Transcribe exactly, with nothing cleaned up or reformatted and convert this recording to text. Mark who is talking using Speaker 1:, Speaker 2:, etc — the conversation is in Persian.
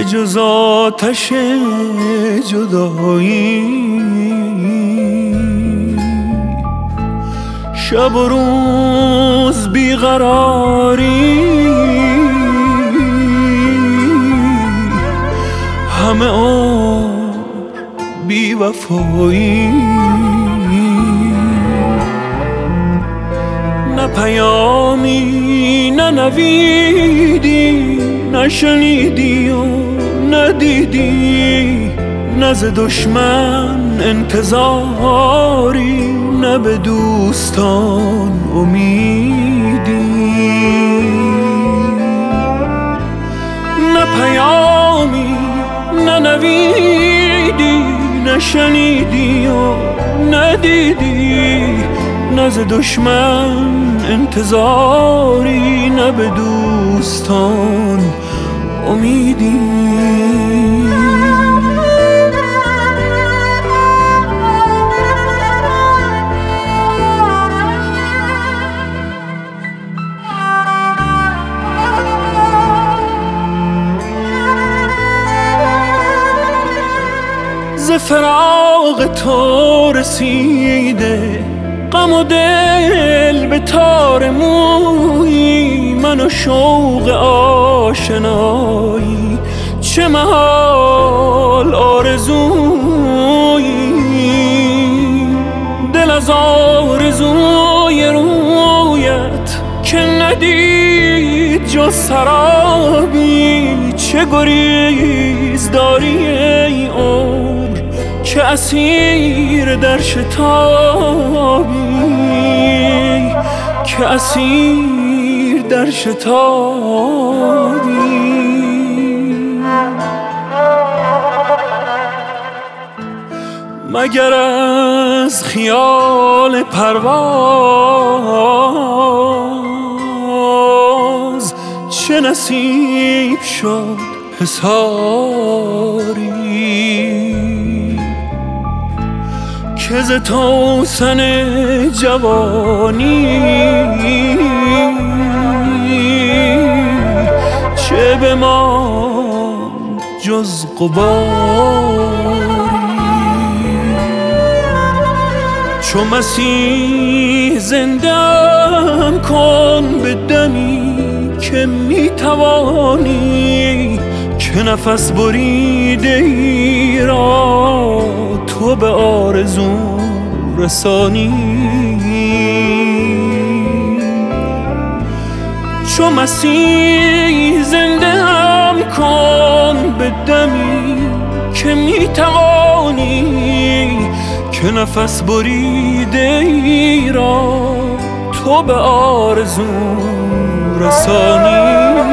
Speaker 1: جز آتش جدایی، شب و روز بیقراری، همه عمر بی وفایی. نه پیامی نه نویدی، نشنیدی و ندیدی، نه ز دشمن انتظاری، نه به دوستان امیدی. نه پیامی نه نویدی، نشنیدی و ندیدی، نه ز دشمن انتظاری، نه به دوستان امیدی. ز فراق تو رسیده غم و دل به تار مویی، من و شوق آشنایی چه محال آرزویی. دل از آرزوی رویت که ندید جز سرابی، چه گریز داری ای عمر که اسیر در شتابی، که اسیر در شتابی. مگر از خیال پرواز چه نصیب شد حصاری، که ز توسن جوانی چه به ما جز غباری. چو مسیح زنده‌ام کن به دمی که میتوانی، که نفس بریده ای را تو به آرزو رسانی. چو مسیح زنده‌ام کن به دمی که میتوانی، که نفس بریده ای را تو به آرزو رسانی.